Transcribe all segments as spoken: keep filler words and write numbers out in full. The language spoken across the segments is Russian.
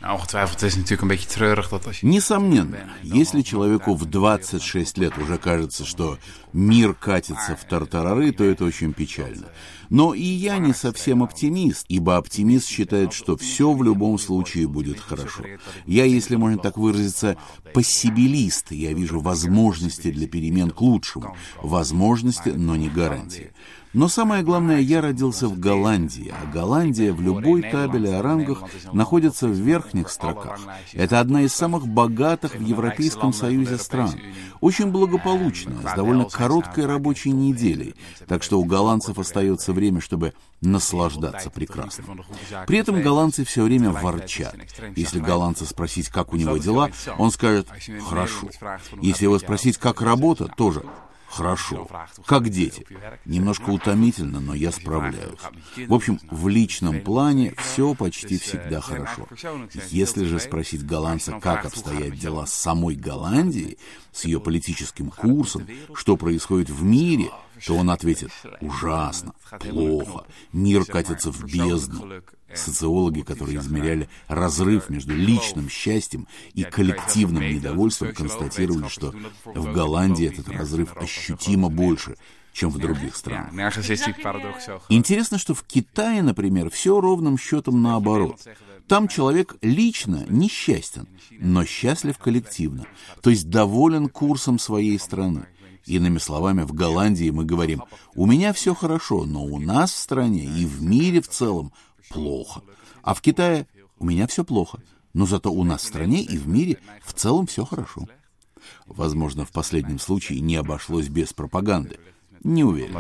Несомненно, если человеку в двадцать шесть лет уже кажется, что мир катится в тартарары, то это очень печально. Но и я не совсем оптимист, ибо оптимист считает, что все в любом случае будет хорошо. Я, если можно так выразиться, пассибилист. Я вижу возможности для перемен к лучшему. Возможности, но не гарантии. Но самое главное, я родился в Голландии, а Голландия в любой табеле о рангах находится в верхних строках. Это одна из самых богатых в Европейском Союзе стран. Очень благополучная, с довольно короткой рабочей неделей, так что у голландцев остается время, чтобы наслаждаться прекрасным. При этом голландцы все время ворчат. Если голландца спросить, как у него дела, он скажет «хорошо». Если его спросить, как работа, тоже «хорошо». Как дети. Немножко утомительно, но я справляюсь. В общем, в личном плане все почти всегда хорошо. Если же спросить голландца, как обстоят дела с самой Голландией, с ее политическим курсом, что происходит в мире, то он ответит «ужасно, плохо, мир катится в бездну». Социологи, которые измеряли разрыв между личным счастьем и коллективным недовольством, констатировали, что в Голландии этот разрыв ощутимо больше, чем в других странах. Интересно, что в Китае, например, все ровным счетом наоборот. Там человек лично несчастен, но счастлив коллективно, то есть доволен курсом своей страны. Иными словами, в Голландии мы говорим «у меня все хорошо, но у нас в стране и в мире в целом плохо». А в Китае «у меня все плохо, но зато у нас в стране и в мире в целом все хорошо». Возможно, в последнем случае не обошлось без пропаганды. Не уверен.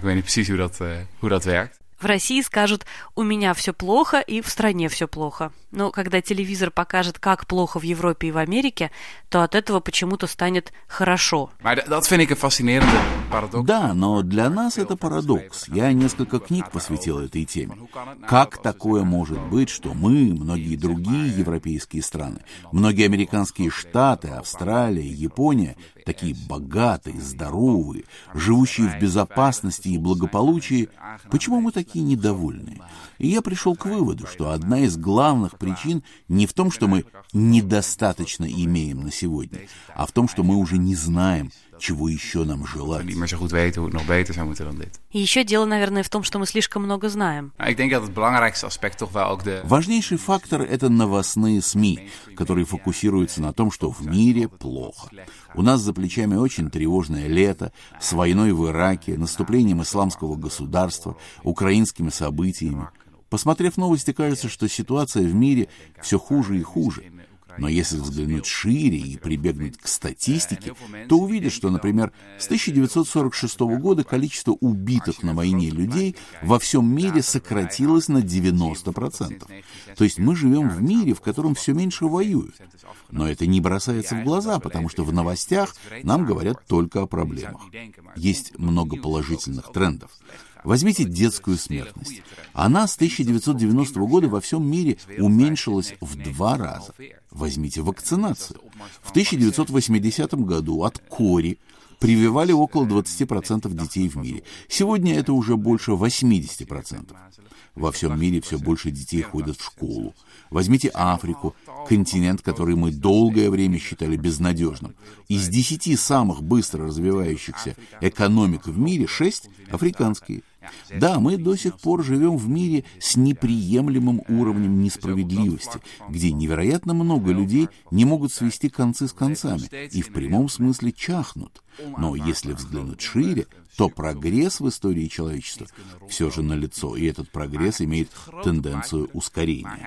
В России скажут «у меня все плохо» и «в стране все плохо». Но когда телевизор покажет, как плохо в Европе и в Америке, то от этого почему-то станет хорошо. Да, но для нас это парадокс. Я несколько книг посвятил этой теме. Как такое может быть, что мы, многие другие европейские страны, многие американские штаты, Австралия, Япония, такие богатые, здоровые, живущие в безопасности и благополучии, почему мы такие недовольные? И я пришел к выводу, что одна из главных причин не в том, что мы недостаточно имеем на сегодня, а в том, что мы уже не знаем, чего еще нам желать. И еще дело, наверное, в том, что мы слишком много знаем. Важнейший фактор — это новостные СМИ, которые фокусируются на том, что в мире плохо. У нас за плечами очень тревожное лето с войной в Ираке, наступлением исламского государства, украинскими событиями. Посмотрев новости, кажется, что ситуация в мире все хуже и хуже. Но если взглянуть шире и прибегнуть к статистике, то увидишь, что, например, с тысяча девятьсот сорок шестого года количество убитых на войне людей во всем мире сократилось на девяносто процентов. То есть мы живем в мире, в котором все меньше воюют. Но это не бросается в глаза, потому что в новостях нам говорят только о проблемах. Есть много положительных трендов. Возьмите детскую смертность. Она с тысяча девятьсот девяностого года во всем мире уменьшилась в два раза. Возьмите вакцинацию. В тысяча девятьсот восьмидесятом году от кори прививали около двадцати процентов детей в мире. Сегодня это уже больше восьмидесяти процентов. Во всем мире все больше детей ходят в школу. Возьмите Африку, континент, который мы долгое время считали безнадежным. Из десяти самых быстро развивающихся экономик в мире шесть африканские. Да, мы до сих пор живем в мире с неприемлемым уровнем несправедливости, где невероятно много людей не могут свести концы с концами и в прямом смысле чахнут. Но если взглянуть шире, то прогресс в истории человечества все же налицо, и этот прогресс имеет тенденцию ускорения.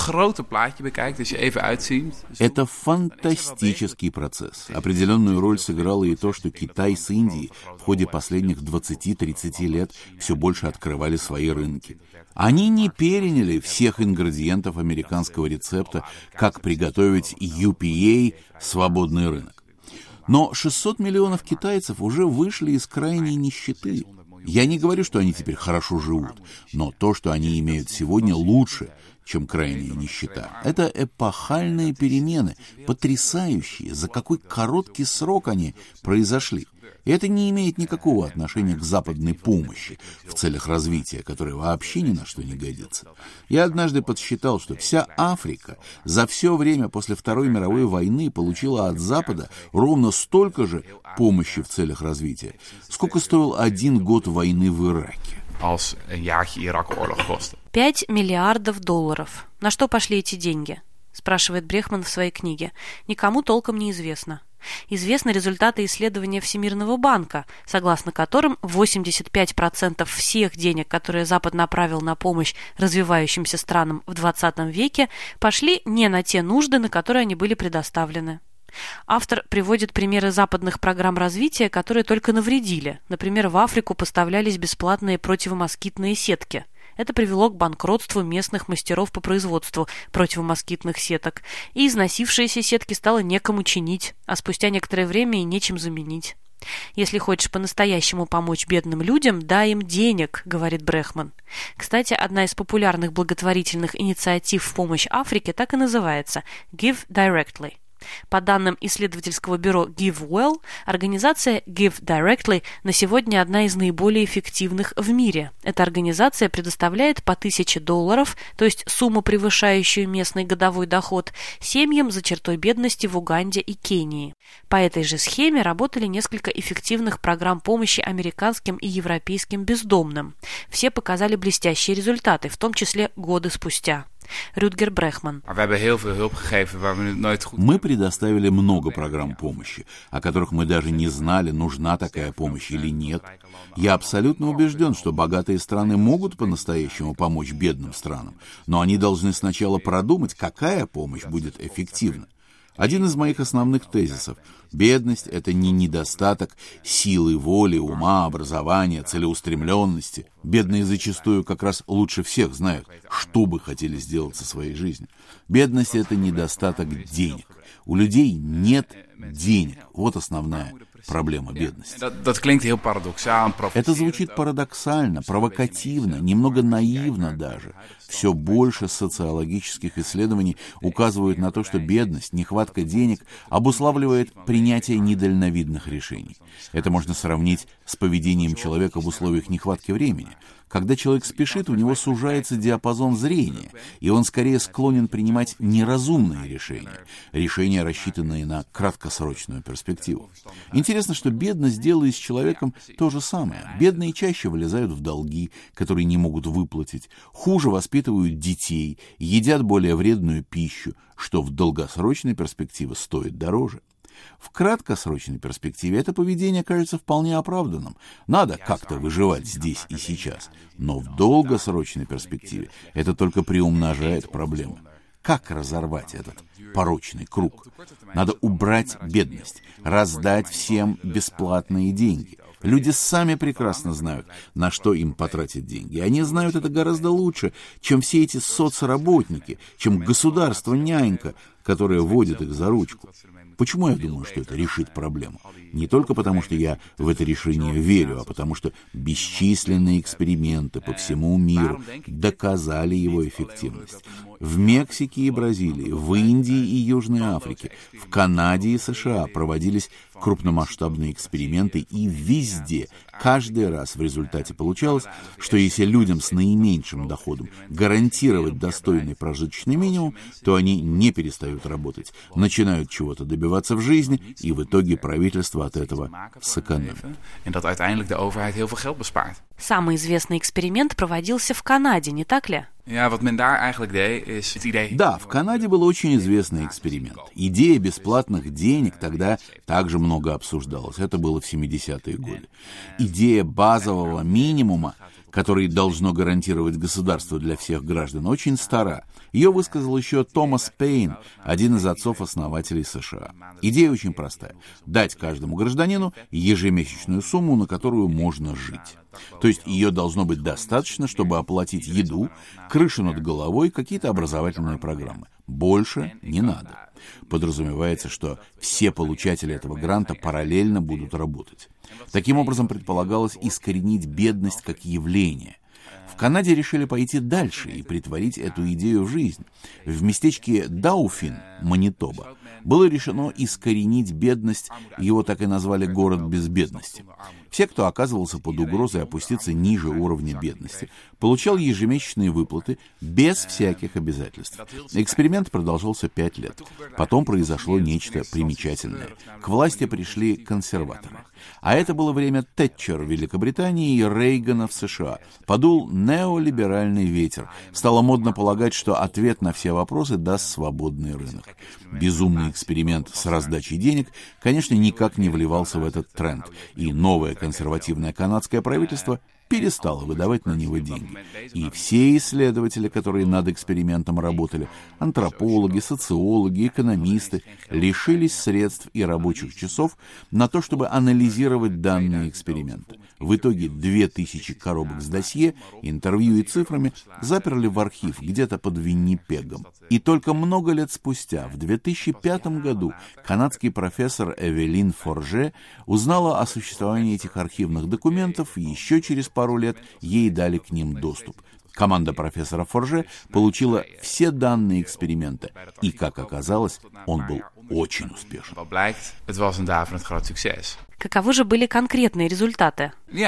Это фантастический процесс. Определенную роль сыграло и то, что Китай с Индией в ходе последних двадцати-тридцати лет все больше открывали свои рынки. Они не переняли всех ингредиентов американского рецепта, как приготовить ю пи эй – свободный рынок. Но шестьсот миллионов китайцев уже вышли из крайней нищеты. Я не говорю, что они теперь хорошо живут, но то, что они имеют сегодня, лучше, чем крайняя нищета. Это эпохальные перемены, потрясающие, за какой короткий срок они произошли. И это не имеет никакого отношения к западной помощи в целях развития, которая вообще ни на что не годится. Я однажды подсчитал, что вся Африка за все время после Второй мировой войны получила от Запада ровно столько же помощи в целях развития, сколько стоил один год войны в Ираке. Пять миллиардов долларов. На что пошли эти деньги? Спрашивает Брехман в своей книге. Никому толком не известно. Известны результаты исследования Всемирного банка, согласно которым восемьдесят пять процентов всех денег, которые Запад направил на помощь развивающимся странам в двадцатом веке, пошли не на те нужды, на которые они были предоставлены. Автор приводит примеры западных программ развития, которые только навредили. Например, в Африку поставлялись бесплатные противомоскитные сетки. Это привело к банкротству местных мастеров по производству противомоскитных сеток, и износившиеся сетки стало некому чинить, а спустя некоторое время и нечем заменить. «Если хочешь по-настоящему помочь бедным людям, дай им денег», — говорит Брехман. Кстати, одна из популярных благотворительных инициатив в помощь Африке так и называется «Give Directly». По данным исследовательского бюро GiveWell, организация Give Directly на сегодня одна из наиболее эффективных в мире. Эта организация предоставляет по тысяче долларов, то есть сумму, превышающую местный годовой доход, семьям за чертой бедности в Уганде и Кении. По этой же схеме работали несколько эффективных программ помощи американским и европейским бездомным. Все показали блестящие результаты, в том числе годы спустя. Рютгер Брехман. Мы предоставили много программ помощи, о которых мы даже не знали, нужна такая помощь или нет. Я абсолютно убежден, что богатые страны могут по-настоящему помочь бедным странам, но они должны сначала продумать, какая помощь будет эффективна. Один из моих основных тезисов – бедность – это не недостаток силы, воли, ума, образования, целеустремленности. Бедные зачастую как раз лучше всех знают, что бы хотели сделать со своей жизнью. Бедность – это недостаток денег. У людей нет денег. Вот основная проблема бедности. Это звучит парадоксально, провокативно, немного наивно даже. Все больше социологических исследований указывают на то, что бедность, нехватка денег обуславливает принятие недальновидных решений. Это можно сравнить с поведением человека в условиях нехватки времени. Когда человек спешит, у него сужается диапазон зрения, и он скорее склонен принимать неразумные решения, решения, рассчитанные на краткосрочную перспективу. Интересно, что бедность делает с человеком то же самое. Бедные чаще влезают в долги, которые не могут выплатить, хуже воспитывают детей, едят более вредную пищу, что в долгосрочной перспективе стоит дороже. В краткосрочной перспективе это поведение кажется вполне оправданным. Надо как-то выживать здесь и сейчас. Но в долгосрочной перспективе это только приумножает проблемы. Как разорвать этот порочный круг? Надо убрать бедность, раздать всем бесплатные деньги. Люди сами прекрасно знают, на что им потратить деньги. Они знают это гораздо лучше, чем все эти соцработники, чем государство-нянька, которое водит их за ручку. Почему я думаю, что это решит проблему? Не только потому, что я в это решение верю, а потому что бесчисленные эксперименты по всему миру доказали его эффективность. В Мексике и Бразилии, в Индии и Южной Африке, в Канаде и США проводились крупномасштабные эксперименты, и везде, каждый раз в результате получалось, что если людям с наименьшим доходом гарантировать достойный прожиточный минимум, то они не перестают работать, начинают чего-то добиваться в жизни, и в итоге правительство от этого сэкономит. Самый известный эксперимент проводился в Канаде, не так ли? Да, в Канаде был очень известный эксперимент. Идея бесплатных денег тогда также много обсуждалась. Это было в семидесятые годы. Идея базового минимума, который должно гарантировать государство для всех граждан, очень стара. Ее высказал еще Томас Пейн, один из отцов-основателей США. Идея очень простая. Дать каждому гражданину ежемесячную сумму, на которую можно жить. То есть ее должно быть достаточно, чтобы оплатить еду, крышу над головой, какие-то образовательные программы. Больше не надо. Подразумевается, что все получатели этого гранта параллельно будут работать. Таким образом, предполагалось искоренить бедность как явление. В Канаде решили пойти дальше и притворить эту идею в жизнь. В местечке Дауфин, Манитоба, было решено искоренить бедность, его так и назвали «город без бедности». Все, кто оказывался под угрозой опуститься ниже уровня бедности, получал ежемесячные выплаты без всяких обязательств. Эксперимент продолжался пять лет. Потом произошло нечто примечательное. К власти пришли консерваторы. А это было время Тэтчер в Великобритании и Рейгана в США. Подул неолиберальный ветер. Стало модно полагать, что ответ на все вопросы даст свободный рынок. Безумный эксперимент с раздачей денег, конечно, никак не вливался в этот тренд, и новое консервативное канадское правительство перестало выдавать на него деньги. И все исследователи, которые над экспериментом работали, антропологи, социологи, экономисты, лишились средств и рабочих часов на то, чтобы анализировать данные эксперимента. В итоге две тысячи коробок с досье, интервью и цифрами заперли в архив где-то под Виннипегом. И только много лет спустя, в две тысячи пятом году, канадский профессор Эвелин Форже узнала о существовании этих архивных документов, и еще через пару лет ей дали к ним доступ. Команда профессора Форже получила все данные эксперимента, и, как оказалось, он был очень успешен. Каковы же были конкретные результаты?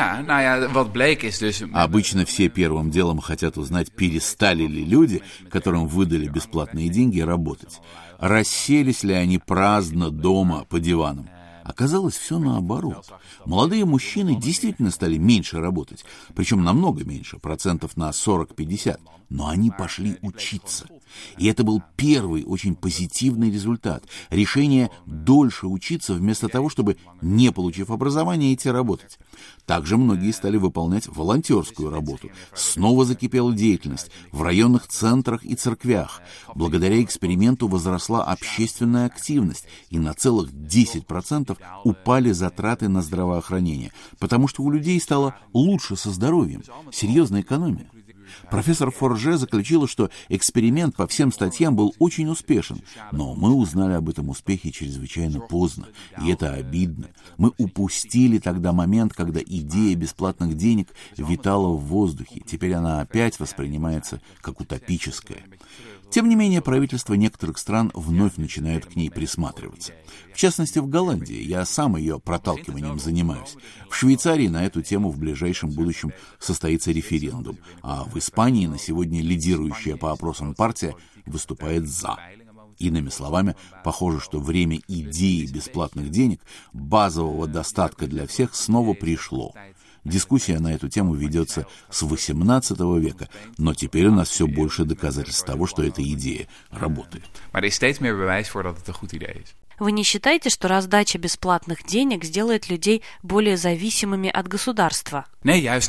Обычно все первым делом хотят узнать, перестали ли люди, которым выдали бесплатные деньги, работать. Расселись ли они праздно дома по диванам. Оказалось, все наоборот. Молодые мужчины действительно стали меньше работать, причем намного меньше, процентов на сорок-пятьдесят, но они пошли учиться. И это был первый очень позитивный результат. Решение дольше учиться вместо того, чтобы, не получив образование, идти работать. Также многие стали выполнять волонтерскую работу. Снова закипела деятельность в районных центрах и церквях. Благодаря эксперименту возросла общественная активность, и на целых десять процентов упали затраты на здравоохранение, потому что у людей стало лучше со здоровьем. Серьезная экономия. Профессор Форже заключила, что эксперимент по всем статьям был очень успешен, но мы узнали об этом успехе чрезвычайно поздно, и это обидно. Мы упустили тогда момент, когда идея бесплатных денег витала в воздухе. Теперь она опять воспринимается как утопическая. Тем не менее, правительства некоторых стран вновь начинают к ней присматриваться. В частности, в Голландии. Я сам ее проталкиванием занимаюсь. В Швейцарии на эту тему в ближайшем будущем состоится референдум, а в Испании на сегодня лидирующая по опросам партия выступает «за». Иными словами, похоже, что время идеи бесплатных денег, базового достатка для всех, снова пришло. Дискуссия на эту тему ведется с восемнадцатого века, но теперь у нас все больше доказательств того, что эта идея работает. Вы не считаете, что раздача бесплатных денег сделает людей более зависимыми от государства? Нет,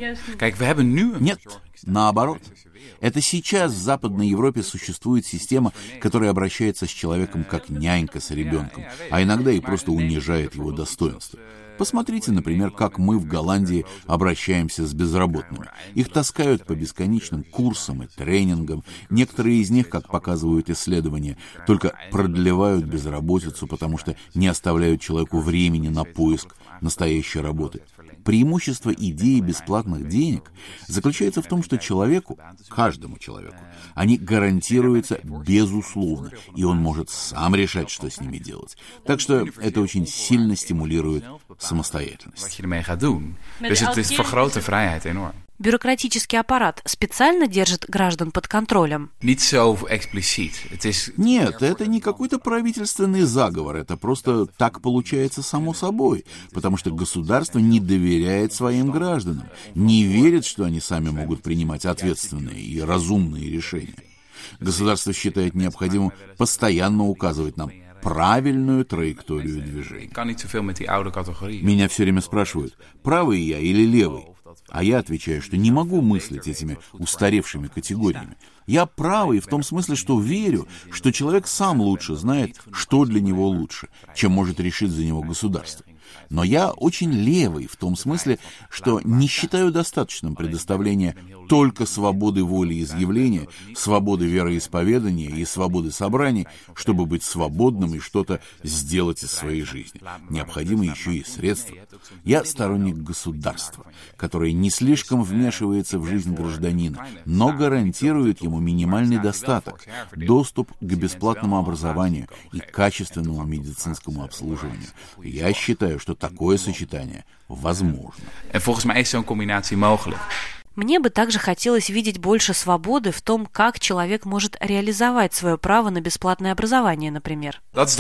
наоборот. Это сейчас в Западной Европе существует система, которая обращается с человеком как нянька с ребенком, а иногда и просто унижает его достоинство. Посмотрите, например, как мы в Голландии обращаемся с безработными. Их таскают по бесконечным курсам и тренингам. Некоторые из них, как показывают исследования, только продлевают безработицу, потому что не оставляют человеку времени на поиск настоящей работы. Преимущество идеи бесплатных денег заключается в том, что человеку, каждому человеку, они гарантируются безусловно, и он может сам решать, что с ними делать. Так что это очень сильно стимулирует самостоятельность. Бюрократический аппарат специально держит граждан под контролем? Нет, это не какой-то правительственный заговор, это просто так получается само собой, потому что государство не доверяет своим гражданам, не верит, что они сами могут принимать ответственные и разумные решения. Государство считает необходимым постоянно указывать нам правильную траекторию движения. Меня все время спрашивают, правый я или левый? А я отвечаю, что не могу мыслить этими устаревшими категориями. Я правый в том смысле, что верю, что человек сам лучше знает, что для него лучше, чем может решить за него государство. Но я очень левый в том смысле, что не считаю достаточным предоставление только свободы воли и изъявления, свободы вероисповедания и свободы собраний, чтобы быть свободным и что-то сделать из своей жизни. Необходимы еще и средства. Я сторонник государства, которое не слишком вмешивается в жизнь гражданина, но гарантирует ему минимальный достаток, доступ к бесплатному образованию и качественному медицинскому обслуживанию. Я считаю, что такое сочетание возможно. Мне бы также хотелось видеть больше свободы в том, как человек может реализовать свое право на бесплатное образование, например.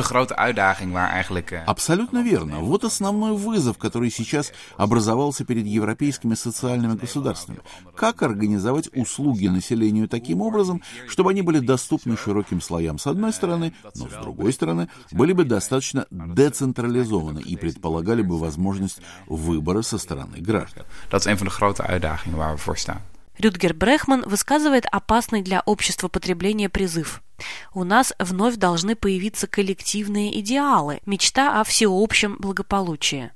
Абсолютно верно. Вот основной вызов, который сейчас образовался перед европейскими социальными государствами. Как организовать услуги населению таким образом, чтобы они были доступны широким слоям с одной стороны, но с другой стороны были бы достаточно децентрализованы и предполагали бы возможность выбора со стороны граждан. Рютгер Брехман высказывает опасный для общества потребления призыв. У нас вновь должны появиться коллективные идеалы, мечта о всеобщем благополучии.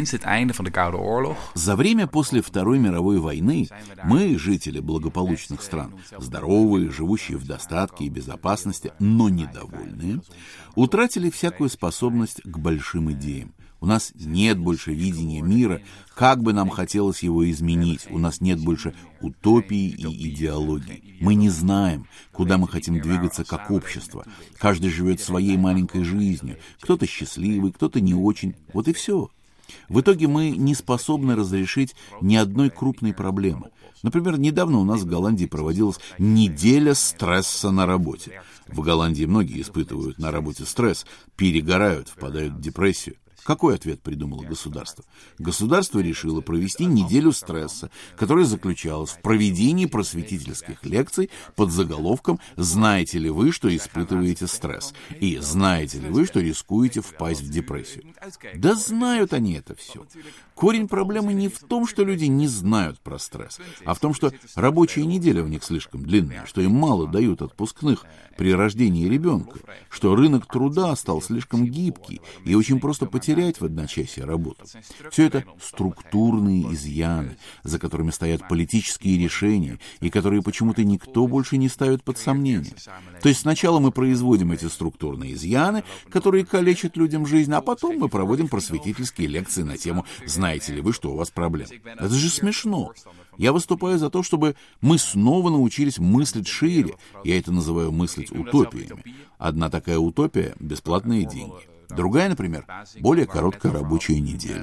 За время после Второй мировой войны мы, жители благополучных стран, здоровые, живущие в достатке и безопасности, но недовольные, утратили всякую способность к большим идеям. У нас нет больше видения мира, как бы нам хотелось его изменить. У нас нет больше утопии и идеологии. Мы не знаем, куда мы хотим двигаться как общество. Каждый живет своей маленькой жизнью. Кто-то счастливый, кто-то не очень. Вот и все. В итоге мы не способны разрешить ни одной крупной проблемы. Например, недавно у нас в Голландии проводилась неделя стресса на работе. В Голландии многие испытывают на работе стресс, перегорают, впадают в депрессию. Какой ответ придумало государство? Государство решило провести неделю стресса, которая заключалась в проведении просветительских лекций под заголовком «Знаете ли вы, что испытываете стресс?» и «Знаете ли вы, что рискуете впасть в депрессию?» Да знают они это все. Корень проблемы не в том, что люди не знают про стресс, а в том, что рабочая неделя у них слишком длинная, что им мало дают отпускных при рождении ребенка, что рынок труда стал слишком гибкий и очень просто потерять в одночасье работу. Все это структурные изъяны, за которыми стоят политические решения и которые почему-то никто больше не ставит под сомнение. То есть сначала мы производим эти структурные изъяны, которые калечат людям жизнь, а потом мы проводим просветительские лекции на тему «Знаете ли вы, что у вас проблемы?» Это же смешно. Я выступаю за то, чтобы мы снова научились мыслить шире. Я это называю мыслить утопиями. Одна такая утопия – бесплатные деньги. Другая, например, более короткая рабочая неделя.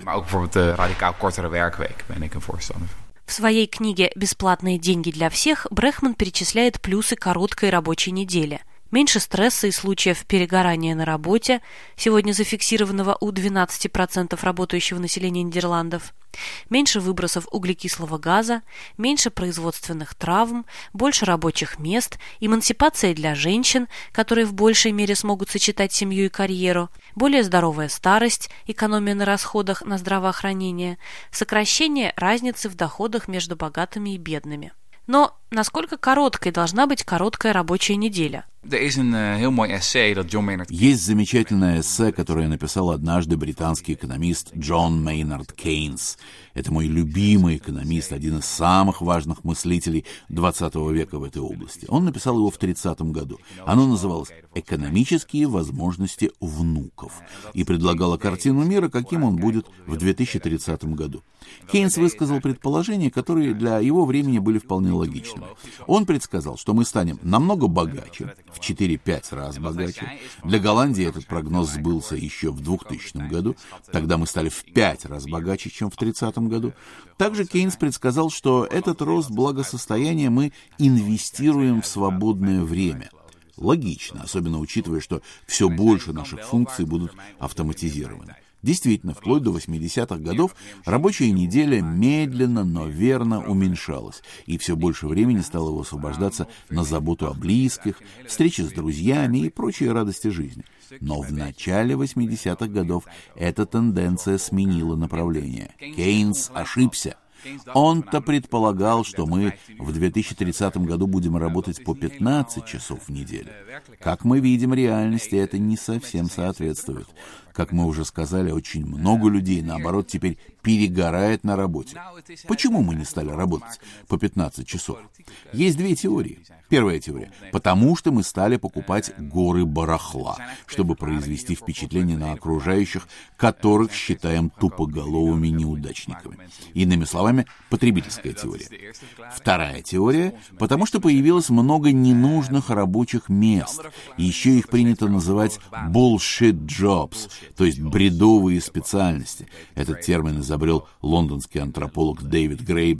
В своей книге «Бесплатные деньги для всех» Брехман перечисляет плюсы короткой рабочей недели. Меньше стресса и случаев перегорания на работе, сегодня зафиксированного у двенадцати процентов работающего населения Нидерландов, меньше выбросов углекислого газа, меньше производственных травм, больше рабочих мест, эмансипация для женщин, которые в большей мере смогут сочетать семью и карьеру, более здоровая старость, экономия на расходах на здравоохранение, сокращение разницы в доходах между богатыми и бедными. Но насколько короткой должна быть короткая рабочая неделя? Есть замечательное эссе, которое написал однажды британский экономист Джон Мейнард Кейнс. Это мой любимый экономист, один из самых важных мыслителей двадцатого века в этой области. Он написал его в тридцатом году. Оно называлось «Экономические возможности внуков» и предлагало картину мира, каким он будет в две тысячи тридцатом году. Кейнс высказал предположения, которые для его времени были вполне логичными. Он предсказал, что мы станем намного богаче, в четыре-пять раз богаче. Для Голландии этот прогноз сбылся еще в двухтысячном году. Тогда мы стали в пять раз богаче, чем в тридцатом году. Также Кейнс предсказал, что этот рост благосостояния мы инвестируем в свободное время. Логично, особенно учитывая, что все больше наших функций будут автоматизированы. Действительно, вплоть до восьмидесятых годов рабочая неделя медленно, но верно уменьшалась, и все больше времени стало высвобождаться на заботу о близких, встречи с друзьями и прочие радости жизни. Но в начале восьмидесятых годов эта тенденция сменила направление. Кейнс ошибся. Он-то предполагал, что мы в две тысячи тридцатом году будем работать по пятнадцать часов в неделю. Как мы видим, реальности это не совсем соответствует. Как мы уже сказали, очень много людей, наоборот, теперь перегорает на работе. Почему мы не стали работать по пятнадцать часов? Есть две теории. Первая теория. Потому что мы стали покупать горы барахла, чтобы произвести впечатление на окружающих, которых считаем тупоголовыми неудачниками. Иными словами, потребительская теория. Вторая теория. Потому что появилось много ненужных рабочих мест. И еще их принято называть bullshit jobs, то есть бредовые специальности. Этот термин изобрел лондонский антрополог Дэвид Грейбер.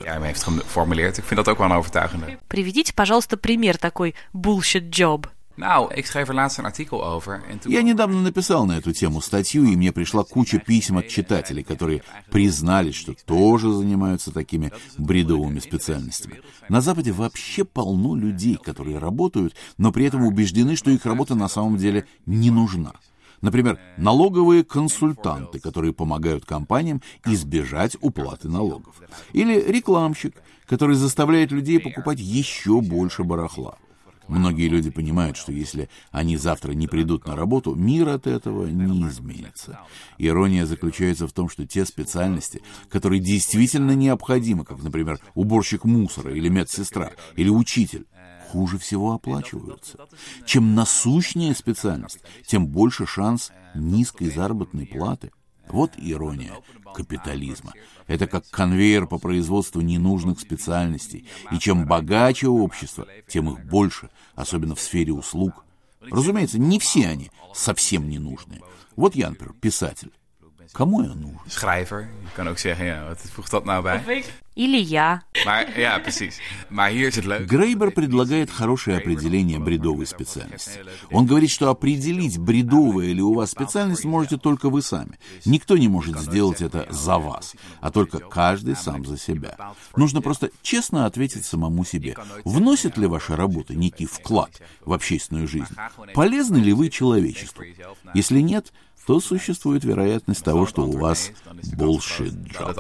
Приведите, пожалуйста, пример такой bullshit job. Nou, ik schreef er laatst een artikel over. Я недавно написал на эту тему статью, и мне пришла куча писем от читателей, которые признались, что тоже занимаются такими бредовыми специальностями. На Западе вообще полно людей, которые работают, но при этом убеждены, что их работа на самом деле не нужна. Например, налоговые консультанты, которые помогают компаниям избежать уплаты налогов. Или рекламщик, который заставляет людей покупать еще больше барахла. Многие люди понимают, что если они завтра не придут на работу, мир от этого не изменится. Ирония заключается в том, что те специальности, которые действительно необходимы, как, например, уборщик мусора или медсестра, или учитель, хуже всего оплачиваются. Чем насущнее специальность, тем больше шанс низкой заработной платы. Вот ирония капитализма. Это как конвейер по производству ненужных специальностей. И чем богаче общество, тем их больше, особенно в сфере услуг. Разумеется, не все они совсем ненужные. Вот я, например, писатель. Кому я нужен? Schrijver. Je kan ook zeggen, ja, wat voegt dat nou bij? Или я. Maar, ja, precies. Maar hier is het leuk. Грейбер предлагает хорошее определение бредовой специальности. Он говорит, что определить, бредовая ли у вас специальность, можете только вы сами. Никто не может сделать это за вас, а только каждый сам за себя. Нужно просто честно ответить самому себе. Вносит ли ваша работа некий вклад в общественную жизнь? Полезны ли вы человечеству? Если нет, то существует вероятность того, что у вас bullshit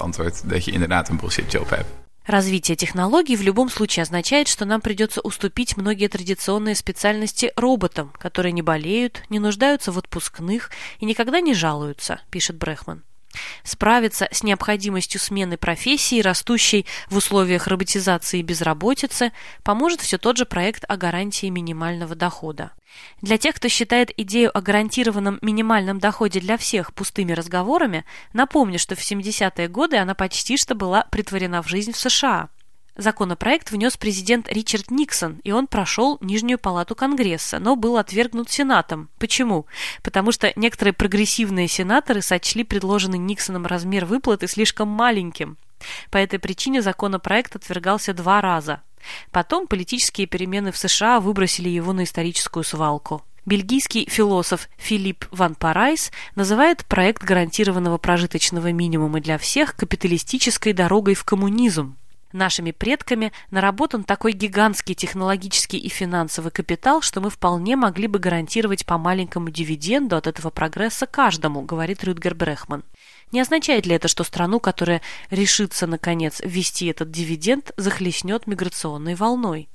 job. Развитие технологий в любом случае означает, что нам придется уступить многие традиционные специальности роботам, которые не болеют, не нуждаются в отпускных и никогда не жалуются, пишет Брехман. Справиться с необходимостью смены профессии, растущей в условиях роботизации и безработицы, поможет все тот же проект о гарантии минимального дохода. Для тех, кто считает идею о гарантированном минимальном доходе для всех пустыми разговорами, напомню, что в семидесятые годы она почти что была претворена в жизнь в США. Законопроект внес президент Ричард Никсон, и он прошел Нижнюю палату Конгресса, но был отвергнут Сенатом. Почему? Потому что некоторые прогрессивные сенаторы сочли предложенный Никсоном размер выплаты слишком маленьким. По этой причине законопроект отвергался два раза. Потом политические перемены в США выбросили его на историческую свалку. Бельгийский философ Филипп ван Парайс называет проект гарантированного прожиточного минимума для всех капиталистической дорогой в коммунизм. Нашими предками наработан такой гигантский технологический и финансовый капитал, что мы вполне могли бы гарантировать по маленькому дивиденду от этого прогресса каждому, говорит Рютгер Брехман. Не означает ли это, что страну, которая решится, наконец, ввести этот дивиденд, захлестнет миграционной волной?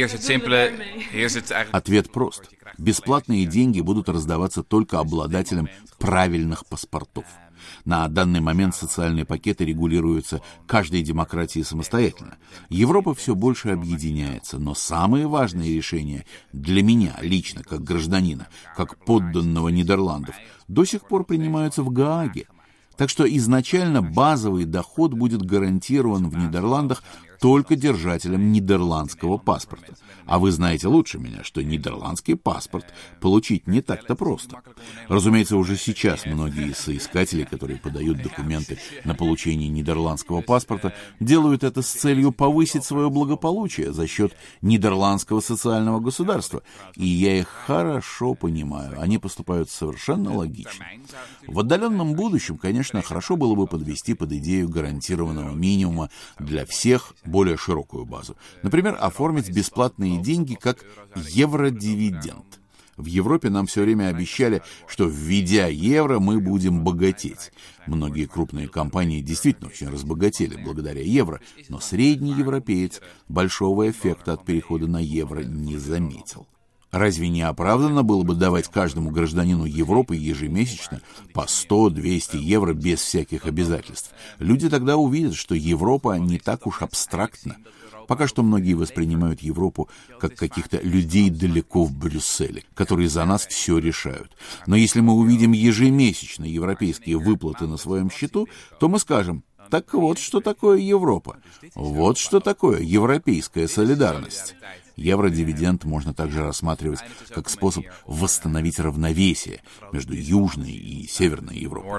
Ответ прост. Бесплатные деньги будут раздаваться только обладателям правильных паспортов. На данный момент социальные пакеты регулируются каждой демократией самостоятельно. Европа все больше объединяется, но самые важные решения для меня лично, как гражданина, как подданного Нидерландов, до сих пор принимаются в Гааге. Так что изначально базовый доход будет гарантирован в Нидерландах только держателям нидерландского паспорта. А вы знаете лучше меня, что нидерландский паспорт получить не так-то просто. Разумеется, уже сейчас многие из соискателей, которые подают документы на получение нидерландского паспорта, делают это с целью повысить свое благополучие за счет нидерландского социального государства. И я их хорошо понимаю, они поступают совершенно логично. В отдаленном будущем, конечно, хорошо было бы подвести под идею гарантированного минимума для всех более широкую базу. Например, оформить бесплатные деньги как евродивиденд. В Европе нам все время обещали, что, введя евро, мы будем богатеть. Многие крупные компании действительно очень разбогатели благодаря евро, но средний европеец большого эффекта от перехода на евро не заметил. Разве не оправданно было бы давать каждому гражданину Европы ежемесячно по сто-двести евро без всяких обязательств? Люди тогда увидят, что Европа не так уж абстрактна. Пока что многие воспринимают Европу как каких-то людей далеко в Брюсселе, которые за нас все решают. Но если мы увидим ежемесячно европейские выплаты на своем счету, то мы скажем: так вот, что такое Европа. Вот что такое европейская солидарность. Евродивиденд можно также рассматривать как способ восстановить равновесие между Южной и Северной Европой.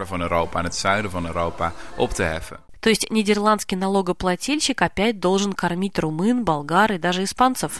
То есть нидерландский налогоплательщик опять должен кормить румын, болгар и даже испанцев?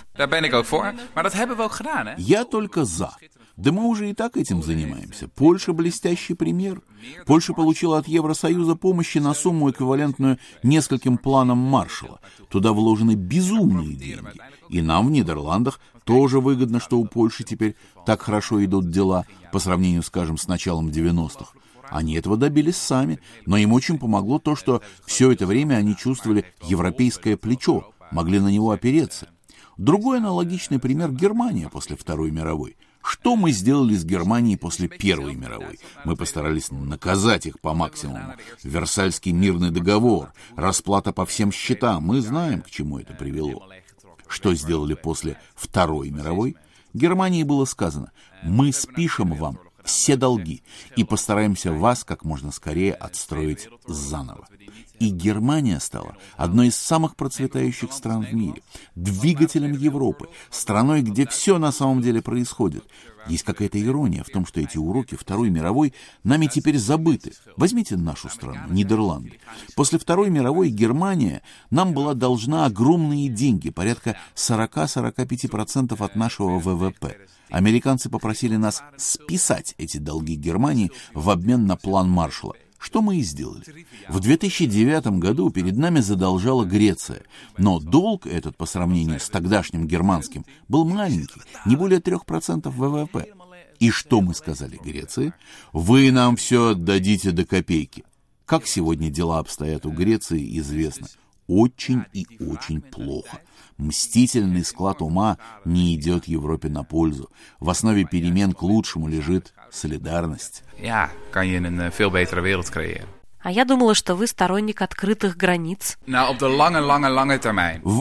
Я только за. Да мы уже и так этим занимаемся. Польша — блестящий пример. Польша получила от Евросоюза помощи на сумму, эквивалентную нескольким планам Маршалла. Туда вложены безумные деньги. И нам в Нидерландах тоже выгодно, что у Польши теперь так хорошо идут дела по сравнению, скажем, с началом девяностых. Они этого добились сами, но им очень помогло то, что все это время они чувствовали европейское плечо, могли на него опереться. Другой аналогичный пример — Германия после Второй мировой. Что мы сделали с Германией после Первой мировой? Мы постарались наказать их по максимуму. Версальский мирный договор, расплата по всем счетам. Мы знаем, к чему это привело. Что сделали после Второй мировой? Германии было сказано: мы спишем вам все долги и постараемся вас как можно скорее отстроить заново. И Германия стала одной из самых процветающих стран в мире, двигателем Европы, страной, где все на самом деле происходит. Есть какая-то ирония в том, что эти уроки Второй мировой нами теперь забыты. Возьмите нашу страну, Нидерланды. После Второй мировой Германия нам была должна огромные деньги, порядка сорок-сорок пять процентов от нашего ВВП. Американцы попросили нас списать эти долги Германии в обмен на план Маршалла. Что мы и сделали. В две тысячи девятом году перед нами задолжала Греция, но долг этот по сравнению с тогдашним германским был маленький, не более трех процентов ВВП. И что мы сказали Греции? Вы нам все отдадите до копейки. Как сегодня дела обстоят у Греции, известно. Очень и очень плохо. Мстительный склад ума не идет Европе на пользу. В основе перемен к лучшему лежит солидарность. Ja, kan je een veel betere wereld creëren. А я думала, что вы сторонник открытых границ. Nou, op de lange, lange, lange termijn. В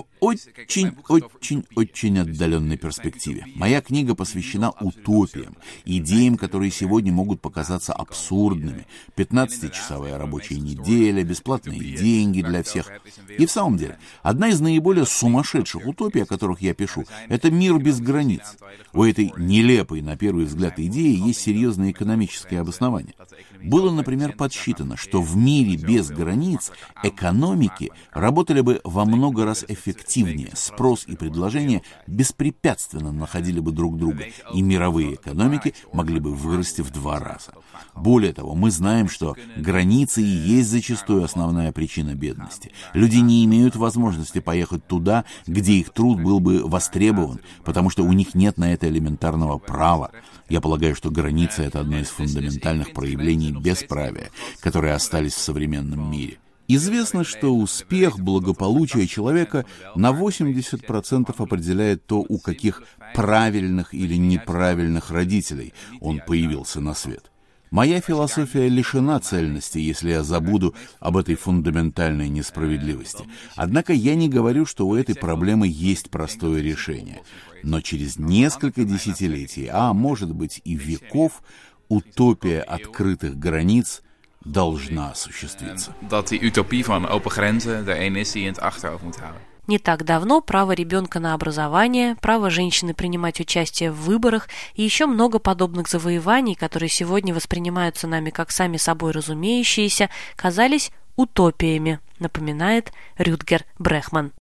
очень-очень-очень отдаленной перспективе. Моя книга посвящена утопиям, идеям, которые сегодня могут показаться абсурдными. пятнадцатичасовая рабочая неделя, бесплатные деньги для всех. И в самом деле, одна из наиболее сумасшедших утопий, о которых я пишу, это мир без границ. У этой нелепой, на первый взгляд, идеи есть серьезное экономическое обоснование. Было, например, подсчитано, что в мире без границ экономики работали бы во много раз эффективнее, спрос и предложение беспрепятственно находили бы друг друга, и мировые экономики могли бы вырасти в два раза. Более того, мы знаем, что границы и есть зачастую основная причина бедности. Люди не имеют возможности поехать туда, где их труд был бы востребован, потому что у них нет на это элементарного права. Я полагаю, что граница — это одно из фундаментальных проявлений бесправия, которые остались в современном мире. Известно, что успех, благополучие человека на восемьдесят процентов определяет то, у каких правильных или неправильных родителей он появился на свет. Моя философия лишена цельности, если я забуду об этой фундаментальной несправедливости. Однако я не говорю, что у этой проблемы есть простое решение. Но через несколько десятилетий, а может быть и веков, утопия открытых границ должна осуществиться. Dat die utopie van open grenzen er een is die je in het achterhoofd moet houden. Не так давно право ребенка на образование, право женщины принимать участие в выборах и еще много подобных завоеваний, которые сегодня воспринимаются нами как сами собой разумеющиеся, казались утопиями, напоминает Рютгер Брехман.